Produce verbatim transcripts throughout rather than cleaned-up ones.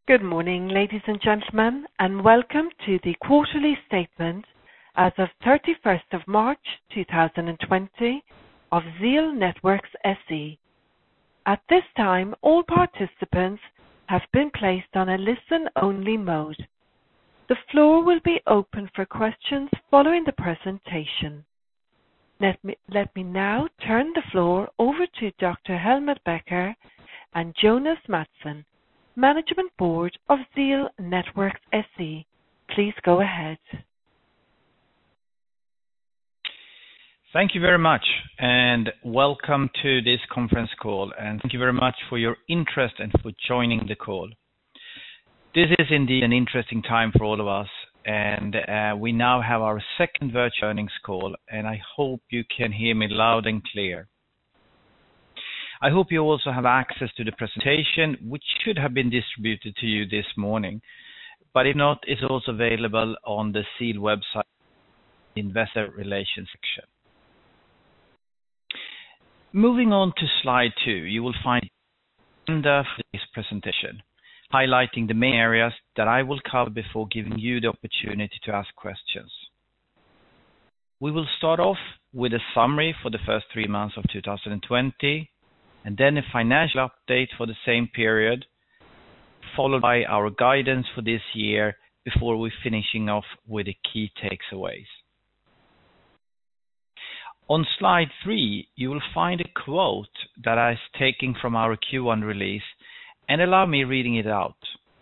Good morning, ladies and gentlemen, and welcome to the quarterly statement as of thirty-first of March two thousand twenty of Zeal Networks S E. At this time, all participants have been placed on a listen-only mode. The floor will be open for questions following the presentation. Let me, let me now turn the floor over to Doctor Helmut Becker and Jonas Mattsson, Management Board of Zeal Networks S E. Please go ahead. Thank you very much, and welcome to this conference call, and thank you very much for your interest and for joining the call. This is indeed an interesting time for all of us, and uh, we now have our second virtual earnings call, and I hope you can hear me loud and clear. I hope you also have access to the presentation, which should have been distributed to you this morning, but if not, it's also available on the Zeal website, Investor Relations section. Moving on to slide two, you will find the agenda for this presentation, highlighting the main areas that I will cover before giving you the opportunity to ask questions. We will start off with a summary for the first three months of two thousand twenty, and then a financial update for the same period, followed by our guidance for this year before we're finishing off with the key takeaways. On slide three, you will find a quote that I is taken from our Q one release, and allow me reading it out.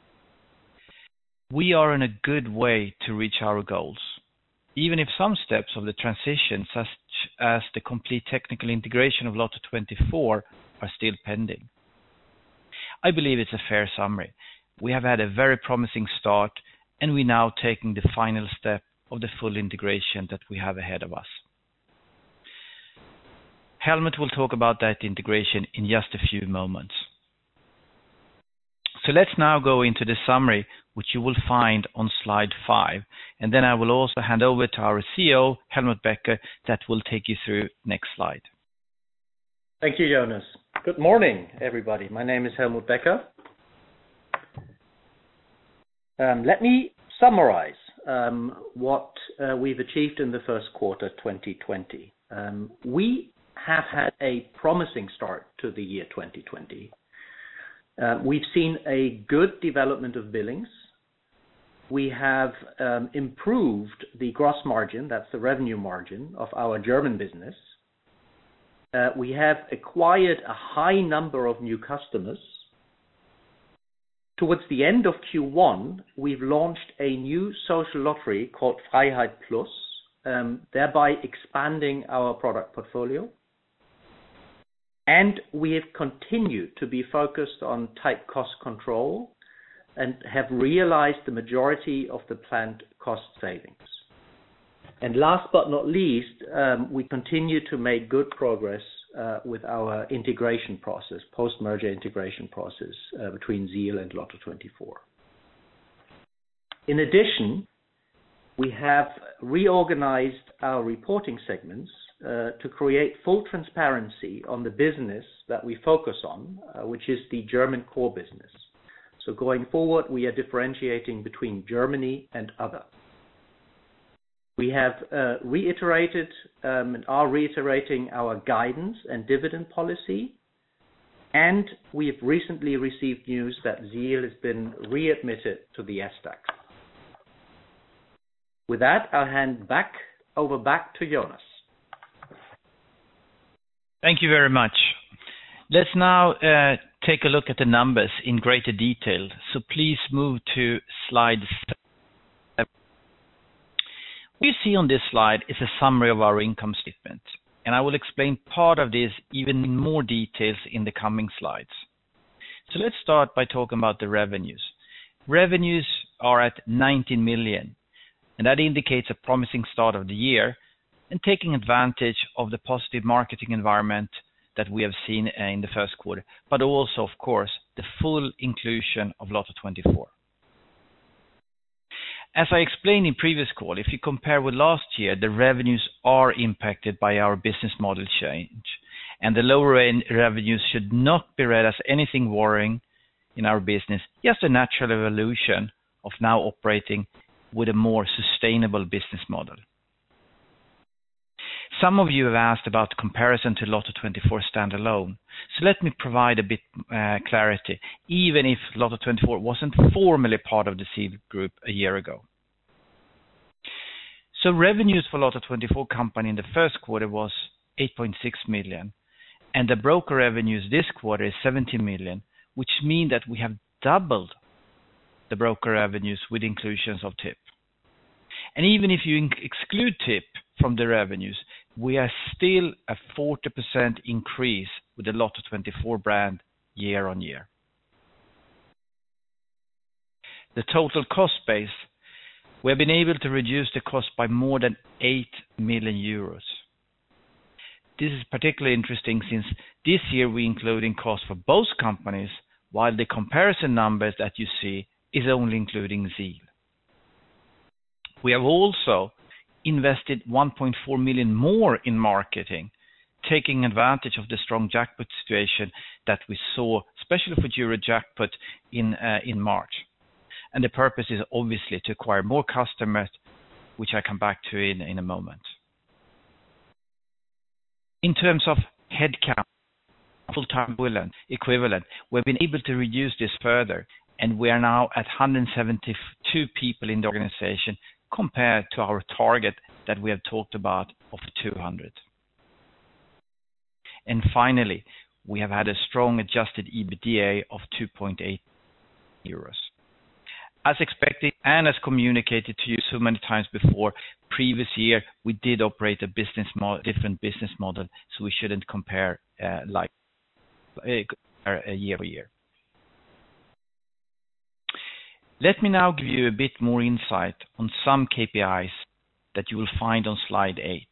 We are in a good way to reach our goals, even if some steps of the transition, such as the complete technical integration of Lotto twenty-four, are still pending. I believe it's a fair summary. We have had a very promising start, and we're now taking the final step of the full integration that we have ahead of us. Helmut will talk about that integration in just a few moments. So let's now go into the summary, which you will find on slide five, and then I will also hand over to our C E O, Helmut Becker, that will take you through next slide. Thank you, Jonas. Good morning, everybody. My name is Helmut Becker. Um, let me summarize um, what uh, we've achieved in the first quarter twenty twenty. Um, we have had a promising start to the year twenty twenty. Uh, we've seen a good development of billings. We have um, improved the gross margin, that's the revenue margin, of our German business. Uh, we have acquired a high number of new customers. Towards the end of Q one, we've launched a new social lottery called Freiheit Plus, um, thereby expanding our product portfolio. And we have continued to be focused on tight cost control and have realized the majority of the planned cost savings. And last but not least, um, we continue to make good progress uh, with our integration process, post-merger integration process uh, between Zeal and Lotto twenty-four. In addition, we have reorganized our reporting segments uh, to create full transparency on the business that we focus on, uh, which is the German core business. So going forward, we are differentiating between Germany and other. We have uh, reiterated um, and are reiterating our guidance and dividend policy, and we have recently received news that Zeal has been readmitted to the S DAX. With that, I'll hand back over back to Jonas. Thank you very much. Let's now uh, take a look at the numbers in greater detail. So please move to slide seven. What you see on this slide is a summary of our income statement, and I will explain part of this even in more details in the coming slides. So let's start by talking about the revenues. Revenues are at nineteen million, and that indicates a promising start of the year and taking advantage of the positive marketing environment that we have seen in the first quarter, but also, of course, the full inclusion of Lotto twenty-four. As I explained in previous call, if you compare with last year, the revenues are impacted by our business model change, and the lower revenues should not be read as anything worrying. in our business, just a natural evolution of now operating with a more sustainable business model. Some of you have asked about the comparison to Lotto twenty-four standalone. So let me provide a bit uh, clarity, even if Lotto twenty-four wasn't formally part of the Zeal Group a year ago. So revenues for Lotto twenty-four company in the first quarter was eight point six million, and the broker revenues this quarter is seventy million, which means that we have doubled the broker revenues with inclusions of T I P. And even if you exclude T I P from the revenues, we are still a forty percent increase with the Lotto twenty-four brand year on year. The total cost base, we have been able to reduce the cost by more than eight million euros. This is particularly interesting since this year we including costs for both companies, while the comparison numbers that you see is only including Zeal. We have also invested one point four million more in marketing, taking advantage of the strong jackpot situation that we saw, especially for Eurojackpot in uh, in March. And the purpose is obviously to acquire more customers, which I come back to in, in a moment. In terms of headcount, full-time equivalent, equivalent, we've been able to reduce this further, and we are now at one hundred seventy-two people in the organization compared to our target that we have talked about of two hundred. And finally, we have had a strong adjusted EBITDA of two point eight euros. As expected and as communicated to you so many times before, previous year we did operate a business model, different business model, so we shouldn't compare uh, like uh, year over year. Let me now give you a bit more insight on some K P Is that you will find on slide eight.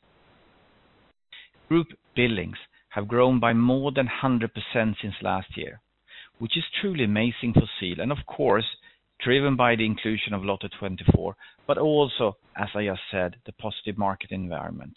Group billings have grown by more than one hundred percent since last year, which is truly amazing for Zeal, and of course driven by the inclusion of Lotto twenty-four, but also, as I just said, the positive market environment.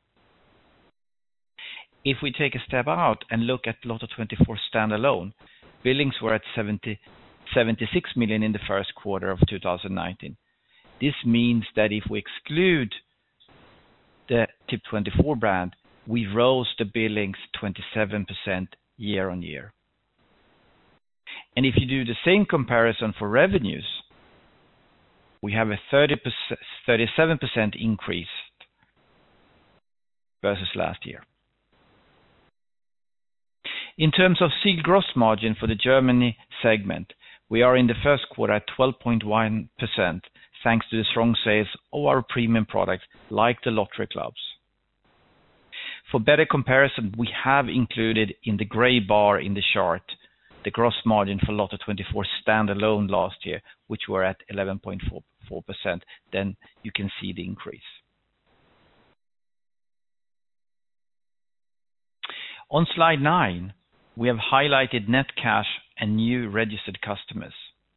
If we take a step out and look at Lotto twenty-four standalone, billings were at seventy-six million in the first quarter of two thousand nineteen. This means that if we exclude the T I P twenty-four brand, we rose the billings twenty-seven percent year on year. And if you do the same comparison for revenues, we have a thirty percent, thirty-seven percent increase versus last year. In terms of Zeal gross margin for the Germany segment, we are in the first quarter at twelve point one percent, thanks to the strong sales of our premium products like the lottery clubs. For better comparison, we have included in the gray bar in the chart the gross margin for Lotto twenty-four standalone last year, which were at eleven point four percent. Then you can see the increase. On slide nine, we have highlighted net cash and new registered customers.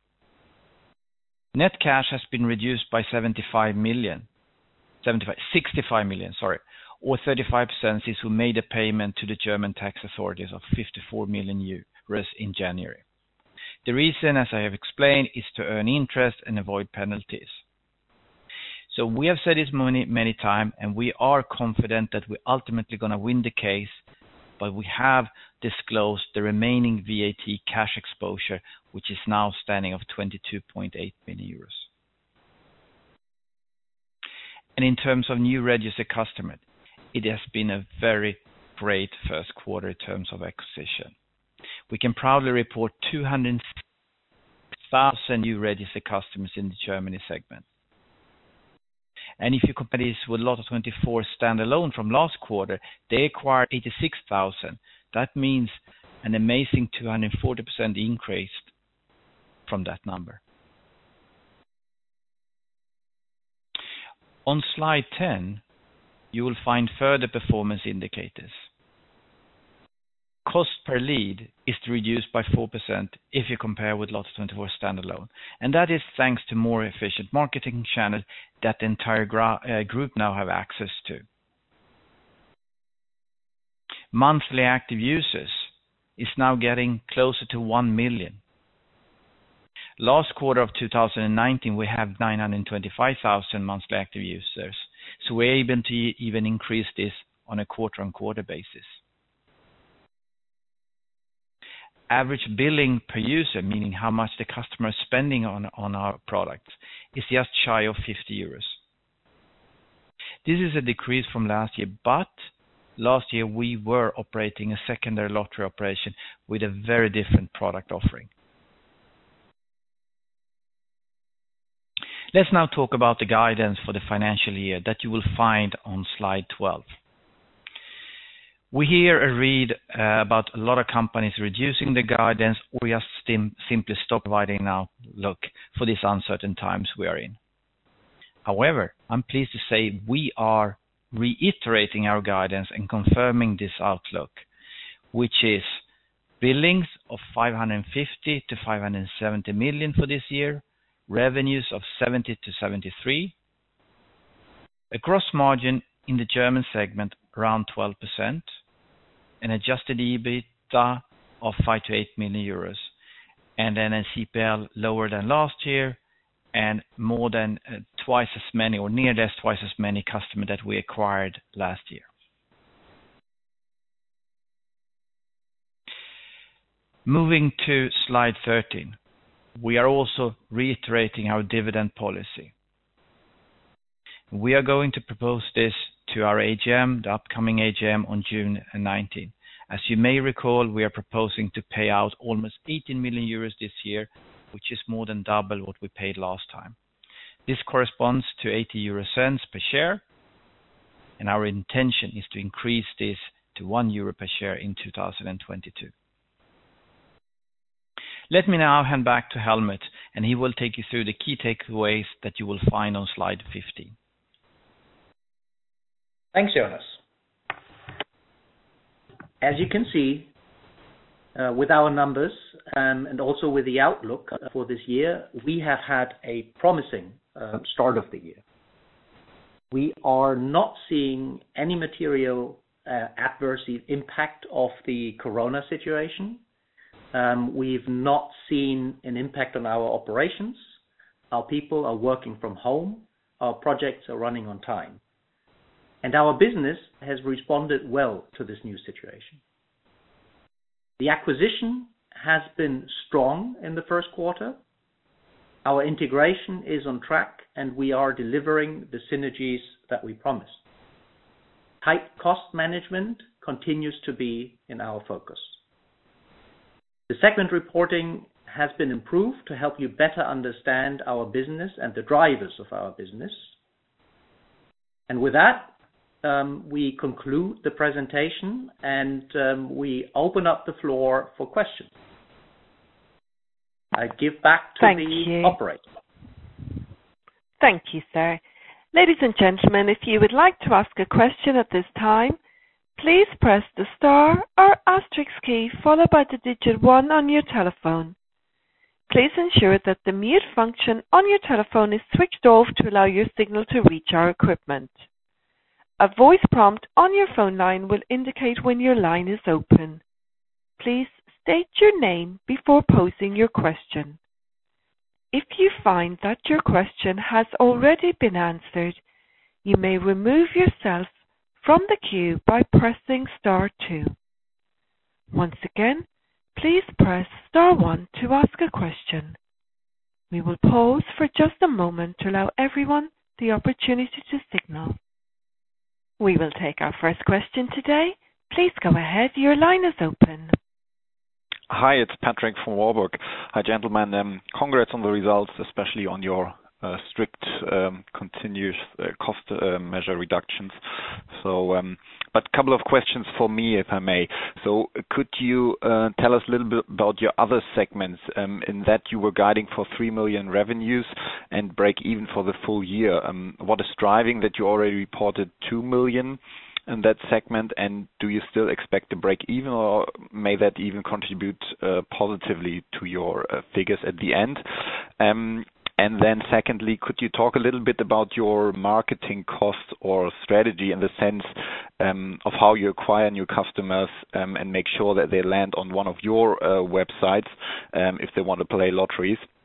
Net cash has been reduced by seventy-five million, seventy-five, sixty-five million, sorry, or thirty-five percent since we made a payment to the German tax authorities of fifty-four million euros in January. The reason, as I have explained, is to earn interest and avoid penalties. So we have said this many, many times, and we are confident that we're ultimately going to win the case, but we have disclosed the remaining V A T cash exposure, which is now standing of twenty-two point eight million euros. And in terms of new registered customers, it has been a very great first quarter in terms of acquisition. We can proudly report two hundred thousand new registered customers in the Germany segment. And if you compare this with Lotto twenty-four standalone from last quarter, they acquired eighty-six thousand. That means an amazing two hundred forty percent increase from that number. On slide ten, you will find further performance indicators. Cost per lead is reduced by four percent if you compare with Lotto twenty-four standalone. And that is thanks to more efficient marketing channels that the entire gra- uh, group now have access to. Monthly active users is now getting closer to one million. Last quarter of two thousand nineteen, we have nine hundred twenty-five thousand monthly active users. So we're able to even increase this on a quarter-on-quarter basis. Average billing per user, meaning how much the customer is spending on, on our products, is just shy of fifty euros. This is a decrease from last year, but last year we were operating a secondary lottery operation with a very different product offering. Let's now talk about the guidance for the financial year that you will find on slide twelve. We hear or read uh, about a lot of companies reducing the guidance or just sim- simply stop providing an outlook for these uncertain times we are in. However, I'm pleased to say we are reiterating our guidance and confirming this outlook, which is billings of five hundred fifty to five hundred seventy million for this year, revenues of seventy to seventy-three, a gross margin in the German segment around twelve percent, an adjusted EBITDA of five to eight million euros, and then a C P L lower than last year, and more than uh, twice as many, or nearly twice as many customers that we acquired last year. Moving to slide thirteen, we are also reiterating our dividend policy. We are going to propose this to our A G M, the upcoming A G M on June nineteenth. As you may recall, we are proposing to pay out almost eighteen million euros this year, which is more than double what we paid last time. This corresponds to eighty euro cents per share, and our intention is to increase this to one euro per share in two thousand twenty-two. Let me now hand back to Helmut, and he will take you through the key takeaways that you will find on slide fifteen. Thanks, Jonas. As you can see, uh, with our numbers um, and also with the outlook for this year, we have had a promising uh, start of the year. We are not seeing any material uh, adverse impact of the corona situation. Um, we've not seen an impact on our operations. Our people are working from home. Our projects are running on time. And our business has responded well to this new situation. The acquisition has been strong in the first quarter. Our integration is on track, and we are delivering the synergies that we promised. Tight cost management continues to be in our focus. The segment reporting has been improved to help you better understand our business and the drivers of our business. And with that, um, we conclude the presentation and um, we open up the floor for questions. I give back to Thank the you. operator. Thank you, sir. Ladies and gentlemen, if you would like to ask a question at this time, please press the star or asterisk key followed by the digit one on your telephone. Please ensure that the mute function on your telephone is switched off to allow your signal to reach our equipment. A voice prompt on your phone line will indicate when your line is open. Please state your name before posing your question. If you find that your question has already been answered, you may remove yourself from the queue by pressing star two. Once again, please press star one to ask a question. We will pause for just a moment to allow everyone the opportunity to signal. We will take our first question today. Please go ahead. Your line is open. Hi, it's Patrick from Warburg. Hi, gentlemen. Um, congrats on the results, especially on your uh, strict, um, continuous uh, cost uh, measure reductions. So, um, but a couple of questions for me, if I may. So, could you uh, tell us a little bit about your other segments? Um, in that you were guiding for three million revenues and break even for the full year. Um, what is driving that you already reported two million? In that segment, and do you still expect to break even, or may that even contribute uh, positively to your uh, figures at the end? Um, and then secondly, could you talk a little bit about your marketing costs or strategy in the sense um, of how you acquire new customers um, and make sure that they land on one of your uh, websites um, if they want to play lotteries?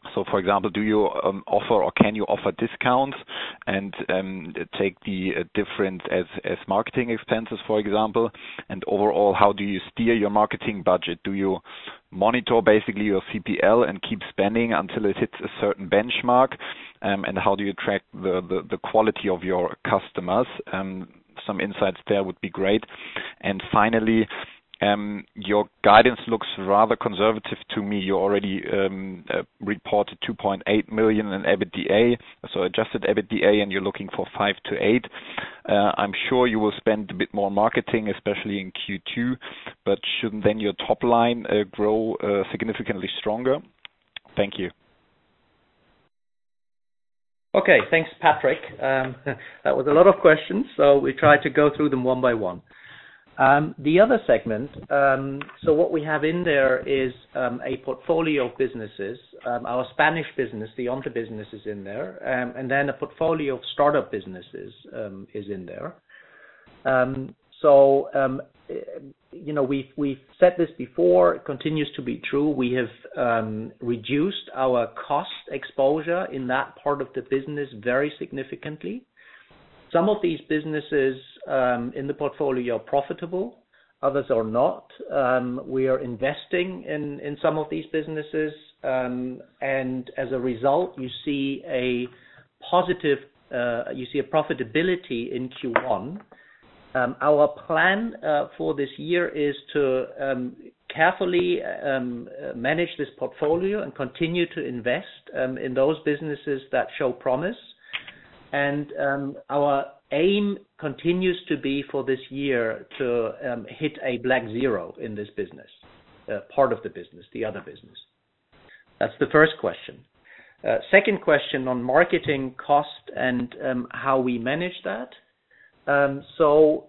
So, for example, do you um, offer or can you offer discounts and um, take the uh, difference as, as marketing expenses, for example? And overall, how do you steer your marketing budget? Do you monitor basically your C P L and keep spending until it hits a certain benchmark? Um, and how do you track the, the, the quality of your customers? Um, some insights there would be great. And finally, Um, your guidance looks rather conservative to me. You already um, uh, reported two point eight million in EBITDA, so adjusted EBITDA, and you're looking for five to eight. Uh, I'm sure you will spend a bit more marketing, especially in Q two, but shouldn't then your top line uh, grow uh, significantly stronger? Thank you. Okay, thanks, Patrick. Um, that was a lot of questions, so we tried to go through them one by one. Um, the other segment, um, so what we have in there is um, a portfolio of businesses. Um, our Spanish business, the Onte business, is in there, um, and then a portfolio of startup businesses um, is in there. Um, so, um, you know, we've, we've said this before, it continues to be true. We have um, reduced our cost exposure in that part of the business very significantly. Some of these businesses um, in the portfolio are profitable, others are not. Um, we are investing in, in some of these businesses, um, and as a result, you see a positive, uh, you see a profitability in Q one. Um, our plan uh, for this year is to um, carefully um, manage this portfolio and continue to invest um, in those businesses that show promise. And um, our aim continues to be for this year to um, hit a black zero in this business, uh, part of the business, the other business. That's the first question. Uh, second question on marketing cost and um, how we manage that. Um, so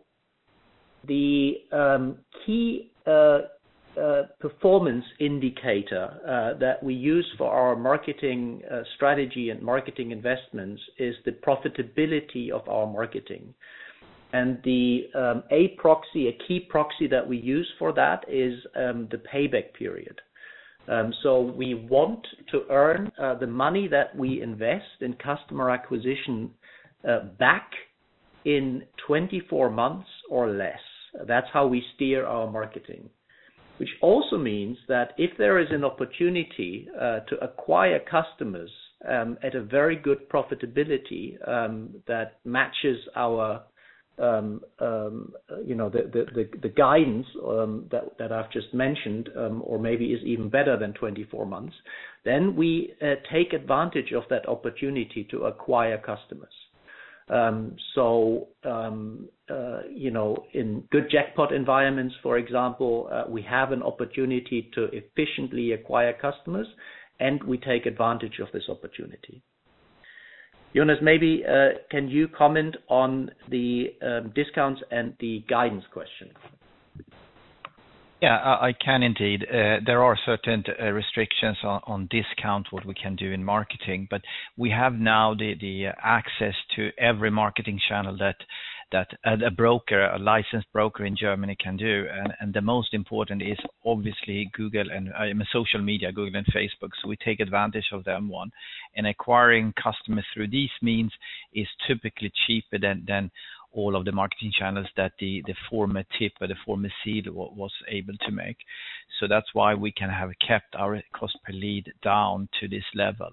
the um, key uh, Uh, performance indicator uh, that we use for our marketing uh, strategy and marketing investments is the profitability of our marketing. And the um, a proxy, a key proxy that we use for that is um, the payback period. Um, so we want to earn uh, the money that we invest in customer acquisition uh, back in twenty-four months or less. That's how we steer our marketing. Which also means that if there is an opportunity uh, to acquire customers um, at a very good profitability um, that matches our, um, um, you know, the the, the, the guidance um, that that I've just mentioned, um, or maybe is even better than twenty-four months, then we uh, take advantage of that opportunity to acquire customers. Um, so, um, uh, you know, in good jackpot environments, for example, uh, we have an opportunity to efficiently acquire customers, and we take advantage of this opportunity. Jonas, maybe uh, can you comment on the um, discounts and the guidance question? Yeah, I, I can indeed. Uh, there are certain uh, restrictions on, on discount, what we can do in marketing, but we have now the, the access to every marketing channel that that a, a broker, a licensed broker in Germany can do. And, and the most important is obviously Google and uh, social media, Google and Facebook. So we take advantage of them one. And acquiring customers through these means is typically cheaper than, than all of the marketing channels that the, the former tip or the former seed was able to make. So that's why we can have kept our cost per lead down to this level.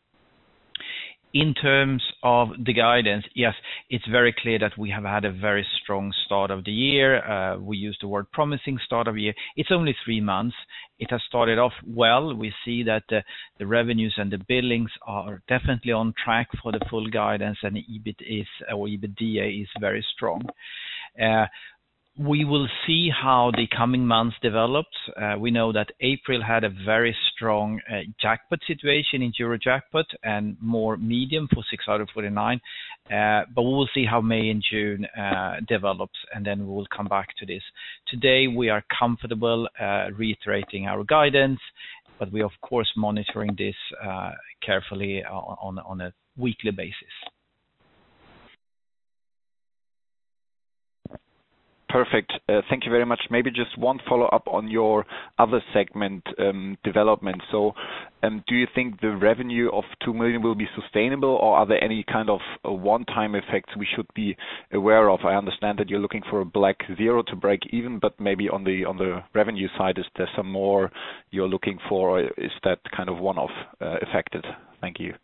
In terms of the guidance, yes, it's very clear that we have had a very strong start of the year. Uh, we use the word promising start of the year. It's only three months. It has started off well. We see that the, the revenues and the billings are definitely on track for the full guidance, and the E B I T is, or EBITDA is very strong. Uh, We will see how the coming months develops. Uh, we know that April had a very strong uh, jackpot situation in Eurojackpot and more medium for six out of forty-nine. Uh, but we will see how May and June uh, develops, and then we will come back to this. Today we are comfortable uh, reiterating our guidance, but we are of course monitoring this uh, carefully on, on, on a weekly basis. Perfect. Uh, Thank you very much. Maybe just one follow-up on your other segment um, development. So, um, do you think the revenue of two million will be sustainable, or are there any kind of uh, one-time effects we should be aware of? I understand that you're looking for a black zero to break even, but maybe on the on the revenue side, is there some more you're looking for, or is that kind of one-off uh, affected? Thank you.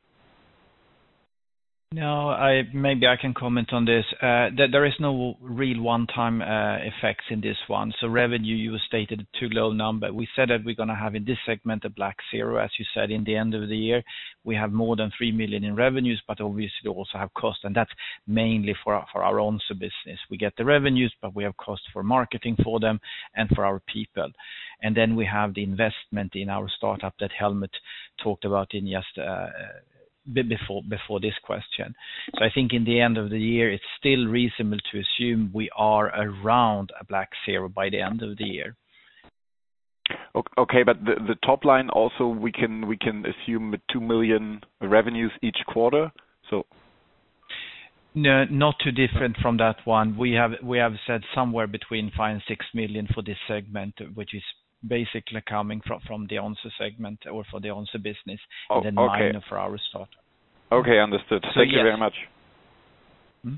No, I maybe I can comment on this. Uh, that there is no real one-time uh, effects in this one. So revenue, you stated a too low number. We said that we're going to have in this segment a black zero, as you said, in the end of the year. We have more than three million in revenues, but obviously also have cost, and that's mainly for our, for our own business. We get the revenues, but we have cost for marketing for them and for our people. And then we have the investment in our startup that Helmut talked about in just uh, before before this question. So I think in the end of the year, it's still reasonable to assume we are around a black zero by the end of the year. Okay, but the, the top line also we can we can assume two million revenues each quarter. So no, not too different from that one. We have we have said somewhere between five and six million for this segment, which is basically coming from, from the Onse segment or for the Onse business, oh, and then okay. minor for our startup. Okay, understood. So Thank yes. you very much. Hmm?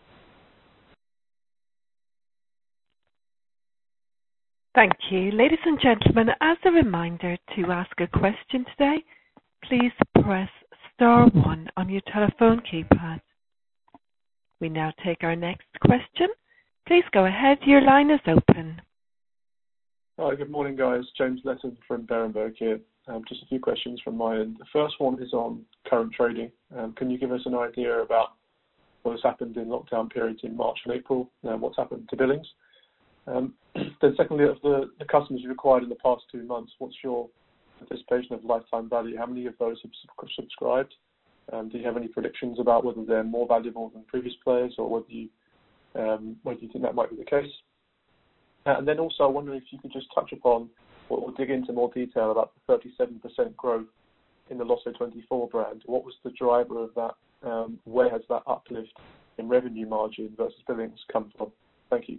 Thank you. Ladies and gentlemen, as a reminder to ask a question today, please press star one on your telephone keypad. We now take our next question. Please go ahead. Your line is open. Hi, good morning, guys. James Letton from Berenberg here. Um, just a few questions from my end. The first one is on current trading. Um, can you give us an idea about what has happened in lockdown periods in March and April, and what's happened to billings? Um, then secondly, of the, the customers you've acquired in the past two months, what's your anticipation of lifetime value? How many of those have subscribed? Um, do you have any predictions about whether they're more valuable than previous players, or whether you, um, whether you think that might be the case? Uh, and then also, I wonder if you could just touch upon, or we'll dig into more detail about the thirty-seven percent growth in the Lotto twenty-four brand. What was the driver of that? Um, where has that uplift in revenue margin versus billings come from? Thank you.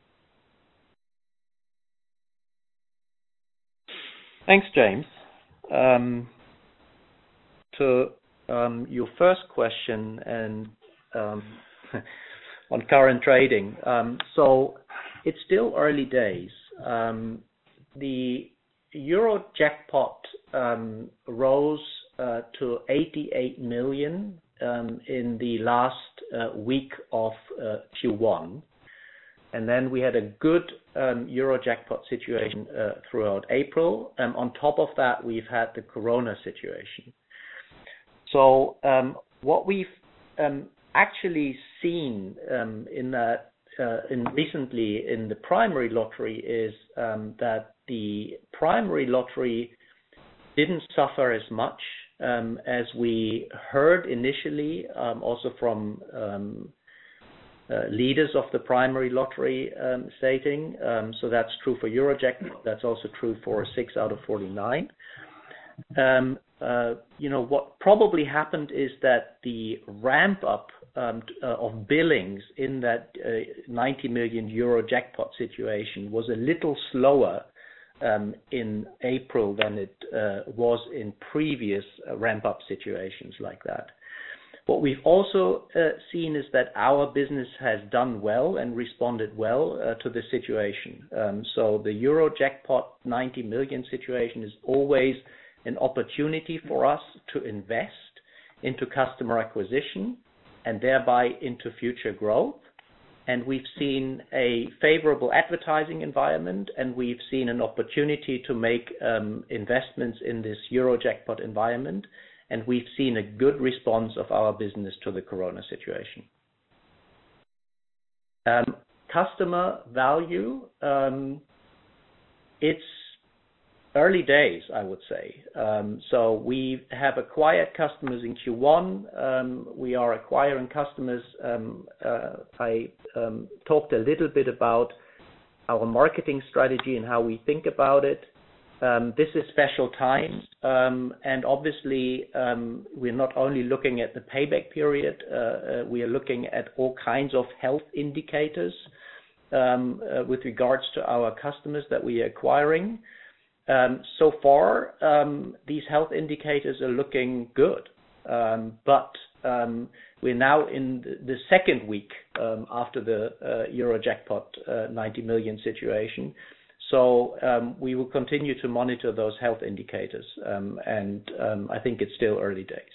Thanks, James. Um, to um, your first question and um, on current trading. Um, so it's still early days. Um, the Euro jackpot um, rose uh, to eighty-eight million um, in the last uh, week of uh, Q one. And then we had a good um, Euro jackpot situation uh, throughout April. Um, on top of that, we've had the Corona situation. So um, what we've um, actually seen um, in that uh, in recently in the primary lottery is um, that the primary lottery didn't suffer as much um, as we heard initially, um, also from um, uh, leaders of the primary lottery um, stating. Um, so that's true for Eurojackpot. That's also true for six out of forty-nine. Um, uh, you know, what probably happened is that the ramp up um, uh, of billings in that uh, ninety million euro jackpot situation was a little slower um, in April than it uh, was in previous uh, ramp up situations like that. What we've also uh, seen is that our business has done well and responded well uh, to the situation. Um, so the euro jackpot ninety million situation is always an opportunity for us to invest into customer acquisition and thereby into future growth. And we've seen a favorable advertising environment, and we've seen an opportunity to make um, investments in this Eurojackpot environment, and we've seen a good response of our business to the Corona situation. Um, customer value, um, it's early days, I would say. Um, so we have acquired customers in Q one. Um, we are acquiring customers. Um, uh, I um, talked a little bit about our marketing strategy and how we think about it. Um, this is special times, um, and obviously um, we're not only looking at the payback period, uh, uh, we are looking at all kinds of health indicators um, uh, with regards to our customers that we are acquiring. Um, so far, um, these health indicators are looking good, um, but um, we're now in the, the second week um, after the uh, Eurojackpot uh, ninety million situation. So um, we will continue to monitor those health indicators, um, and um, I think it's still early days.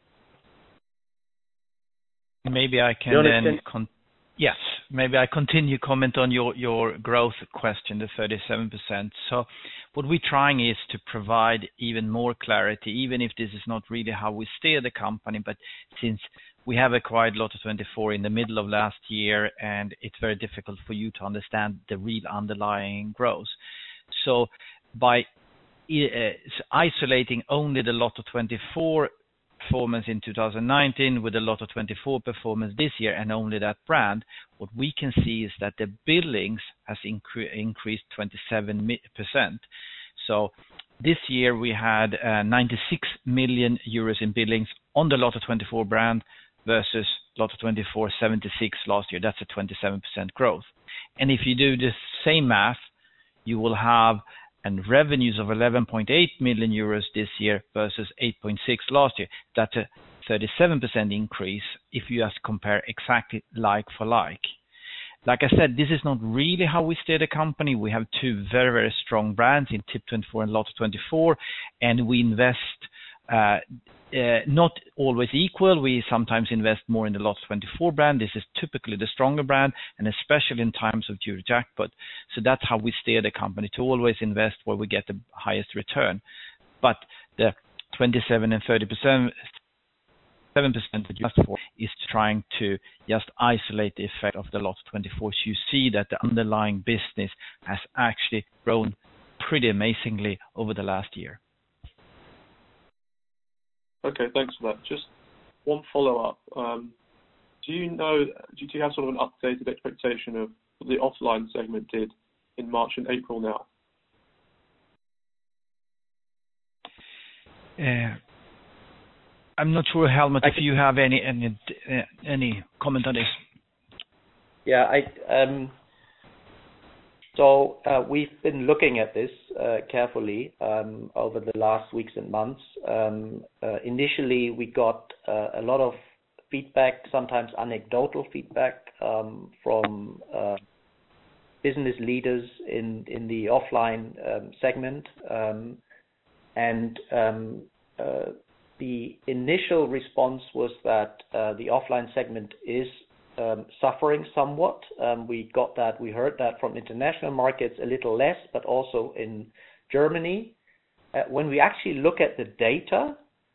Maybe I can then, con- yes, maybe I continue comment on your, your growth question, the thirty-seven percent. So what we're trying is to provide even more clarity, even if this is not really how we steer the company, but since we have acquired Lotto twenty-four in the middle of last year, and it's very difficult for you to understand the real underlying growth. So by uh, isolating only the Lotto twenty-four performance in two thousand nineteen with the Lotto twenty-four performance this year and only that brand, what we can see is that the billings has incre- increased twenty-seven percent. So this year we had uh, ninety-six million euros in billings on the Lotto twenty-four brand versus Lotto twenty-four seventy-six last year. That's a twenty-seven percent growth. And if you do the same math, you will have and revenues of eleven point eight million euros this year versus eight point six last year. That's a thirty-seven percent increase if you just compare exactly like for like. Like I said, this is not really how we steer the company. We have two very, very strong brands in Tip twenty-four and Lotto twenty-four, and we invest uh, uh, not always equal. We sometimes invest more in the Lotto twenty-four brand. This is typically the stronger brand, and especially in times of Eurojackpot. So that's how we steer the company, to always invest where we get the highest return. But the twenty-seven and thirty percent, seven percent that you asked for is trying to just isolate the effect of the Lotto twenty-four. So you see that the underlying business has actually grown pretty amazingly over the last year. Okay, thanks for that. Just one follow-up. Um, do you know, do you have sort of an updated expectation of what the offline segment did in March and April now? Uh, I'm not sure, Helmut, if you have any any uh, any comment on this. Yeah, I um, so uh, we've been looking at this uh, carefully um, over the last weeks and months. Um, uh, initially, we got uh, a lot of feedback, sometimes anecdotal feedback um, from uh, business leaders in in the offline um, segment, um, and um, uh, the initial response was that uh, the offline segment is um, suffering somewhat. Um, we got that, we heard that from international markets a little less, but also in Germany. Uh, when we actually look at the data,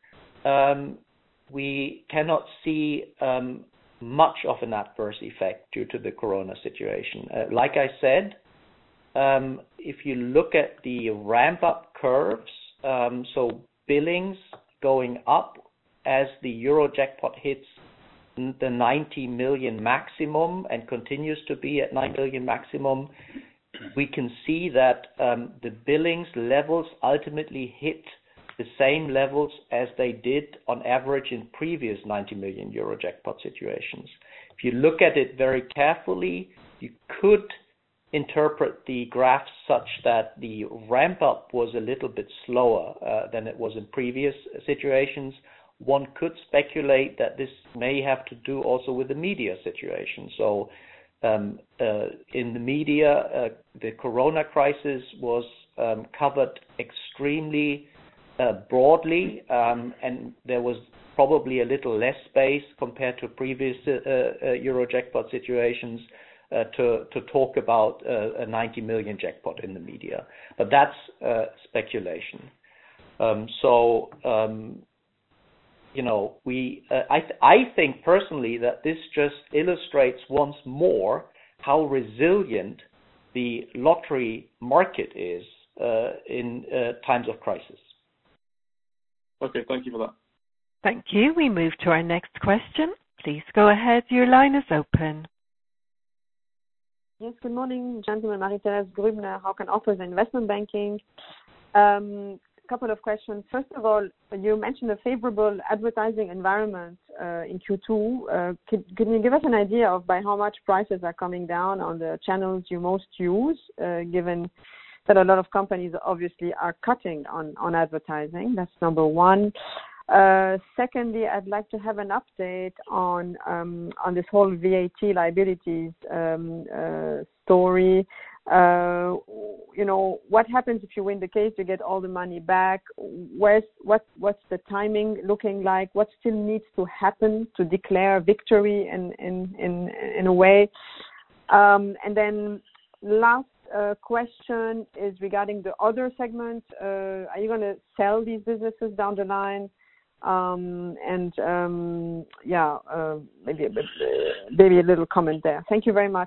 um, we cannot see um, much of an adverse effect due to the corona situation. Uh, like I said, um, if you look at the ramp-up curves, um, so billings going up as the Eurojackpot hits the ninety million maximum and continues to be at nine million maximum, we can see that um, the billings levels ultimately hit the same levels as they did on average in previous ninety million Eurojackpot situations. If you look at it very carefully, you could interpret the graphs such that the ramp up was a little bit slower uh, than it was in previous situations. One could speculate that this may have to do also with the media situation. So um, uh, in the media, uh, the corona crisis was um, covered extremely uh, broadly, um, and there was probably a little less space compared to previous uh, uh, Eurojackpot situations Uh, to, to talk about uh, a ninety million jackpot in the media. But that's uh, speculation. Um, so, um, you know, we uh, I, th- I think personally that this just illustrates once more how resilient the lottery market is uh, in uh, times of crisis. Okay, thank you for that. Thank you. We move to our next question. Please go ahead. Your line is open. Yes, good morning, gentlemen. Marie-Thérèse Grübner, Hauck Aufhäuser Investment Banking. Um, a couple of questions. First of all, you mentioned a favorable advertising environment uh, in Q two. Uh, can, can you give us an idea of by how much prices are coming down on the channels you most use, uh, given that a lot of companies obviously are cutting on, on advertising? That's number one. Uh, secondly, I'd like to have an update on um, on this whole V A T liabilities um, uh, story. Uh, you know, what happens if you win the case? You get all the money back. Where's what? What's the timing looking like? What still needs to happen to declare victory in in in, in a way? Um, and then last uh, question is regarding the other segment. Uh, are you going to sell these businesses down the line? Um, and um, yeah, uh, maybe a bit, uh, maybe a little comment there. Thank you very much.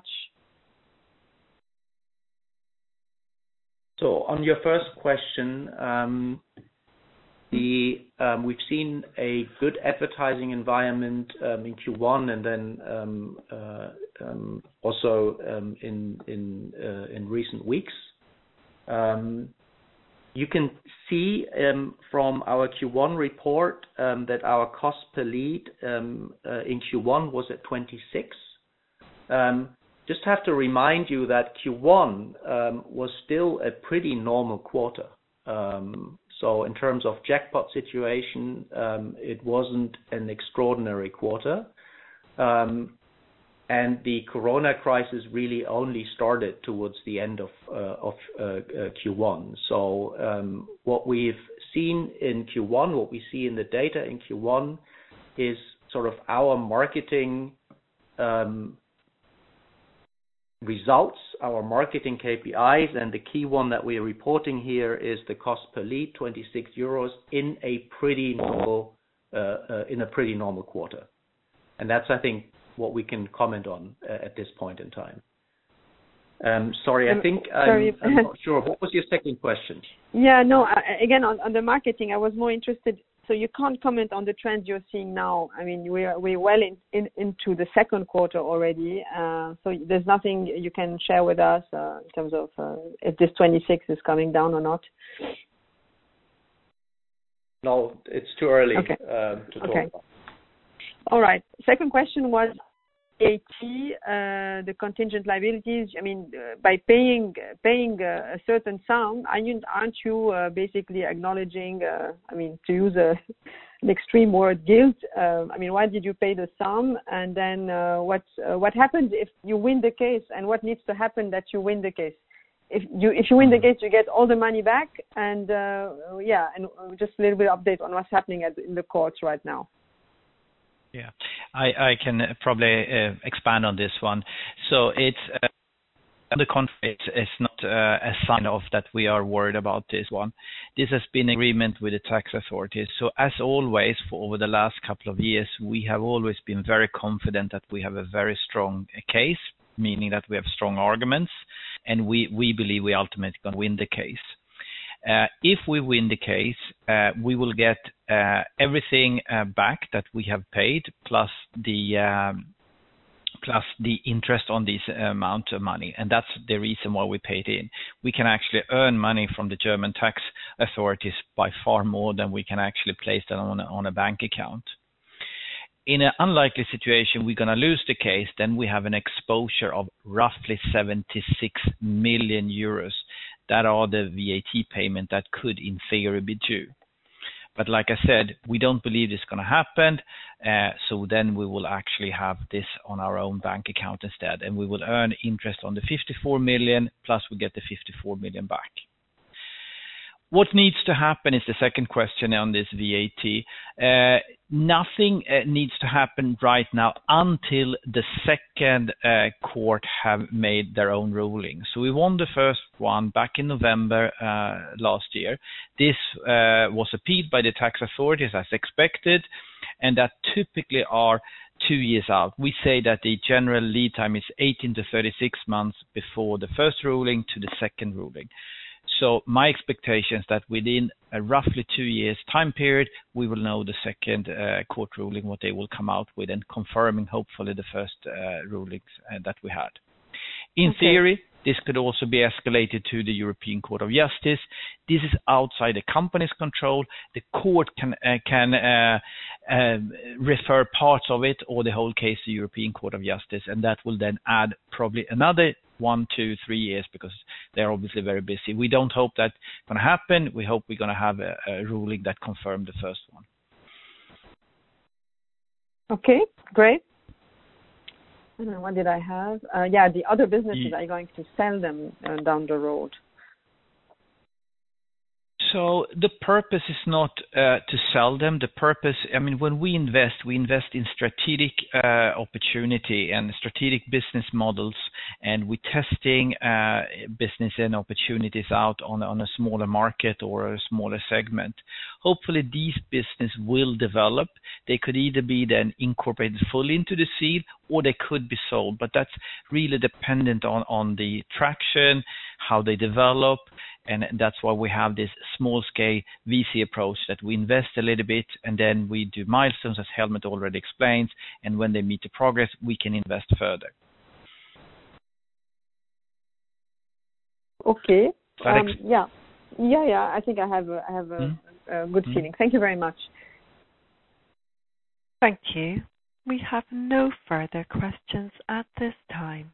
So on your first question, um, the um, we've seen a good advertising environment um, in Q one, and then um, uh, um, also um, in in uh, in recent weeks. Um, you can see um, from our Q one report um, that our cost per lead um, uh, in Q one was at twenty-six. Um, Just have to remind you that Q one um, was still a pretty normal quarter. Um, so in terms of jackpot situation, um, it wasn't an extraordinary quarter. Um, and the Corona crisis really only started towards the end of, uh, of uh, uh, Q one. So um, what we've seen in Q one, what we see in the data in Q one is sort of our marketing um, results, our marketing K P Is, and the key one that we are reporting here is the cost per lead, twenty-six euros, in a pretty normal uh, uh, in a pretty normal quarter, and that's, I think, what we can comment on uh, at this point in time. Um, sorry, I think I'm, sorry. I'm not sure. What was your second question? Yeah, no. I, again, on, on the marketing, I was more interested. So you can't comment on the trends you're seeing now. I mean, we're we're well in, in, into the second quarter already. Uh, so there's nothing you can share with us uh, in terms of uh, if this twenty-six is coming down or not. No, it's too early okay. um, to talk okay. about. All right. Second question was V A T, uh, the contingent liabilities. I mean, uh, by paying paying uh, a certain sum, aren't you, aren't you uh, basically acknowledging? Uh, I mean, to use a, an extreme word, guilt. Uh, I mean, why did you pay the sum? And then uh, what uh, what happens if you win the case? And what needs to happen that you win the case? If you if you win the case, you get all the money back. And uh, yeah, and just a little bit of update on what's happening at, in the courts right now. Yeah, I, I can probably uh, expand on this one. So it's uh, on the contrary, it's, it's not uh, a sign of that we are worried about this one. This has been an agreement with the tax authorities. So as always, for over the last couple of years, we have always been very confident that we have a very strong case, meaning that we have strong arguments, and we, we believe we ultimately going to win the case. Uh, if we win the case, uh, we will get uh, everything uh, back that we have paid, plus the um, plus the interest on this amount of money, and that's the reason why we paid in. We can actually earn money from the German tax authorities by far more than we can actually place that on a, on a bank account. In an unlikely situation, we're going to lose the case, then we have an exposure of roughly seventy-six million euros. That are the V A T payment that could, in theory, be due. But like I said, we don't believe it's going to happen. Uh, so then we will actually have this on our own bank account instead, and we will earn interest on the fifty-four million, plus we get the fifty-four million back. What needs to happen is the second question on this V A T. Uh, nothing uh, needs to happen right now until the second uh, court have made their own ruling. So we won the first one back in November uh, last year. This uh, was appealed by the tax authorities as expected, and that typically are two years out. We say that the general lead time is eighteen to thirty-six months before the first ruling to the second ruling. So my expectation is that within a roughly two years time period, we will know the second uh, court ruling, what they will come out with, and confirming hopefully the first uh, rulings uh, that we had. In okay. theory, this could also be escalated to the European Court of Justice. This is outside the company's control. The court can uh, can uh, um, refer parts of it or the whole case to European Court of Justice, and that will then add probably another one, two, three years because they're obviously very busy. We don't hope that's going to happen. We hope we're going to have a, a ruling that confirmed the first one. Okay, great. And what did I have? Uh, yeah, the other businesses, yeah. Are you going to sell them uh, down the road? So the purpose is not uh, to sell them. The purpose, I mean, when we invest, we invest in strategic uh, opportunity and strategic business models, and we're testing uh, business and opportunities out on, on a smaller market or a smaller segment. Hopefully these businesses will develop. They could either be then incorporated fully into the Zeal or they could be sold, but that's really dependent on, on the traction, how they develop. And that's why we have this small-scale V C approach that we invest a little bit and then we do milestones, as Helmut already explains, and when they meet the progress, we can invest further. Okay. Um, yeah. Yeah, yeah. I think I have a, I have a, mm-hmm. a good feeling. Thank you very much. Thank you. We have no further questions at this time.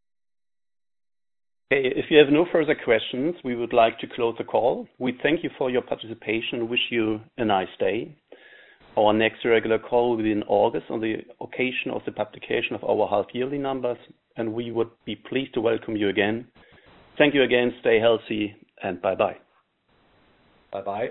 Okay, if you have no further questions, we would like to close the call. We thank you for your participation and wish you a nice day. Our next regular call will be in August on the occasion of the publication of our half-yearly numbers, and we would be pleased to welcome you again. Thank you again, stay healthy, and bye-bye. Bye-bye.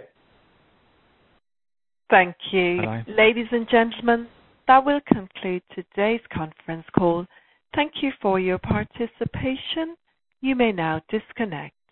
Thank you. Bye-bye. Ladies and gentlemen, that will conclude today's conference call. Thank you for your participation. You may now disconnect.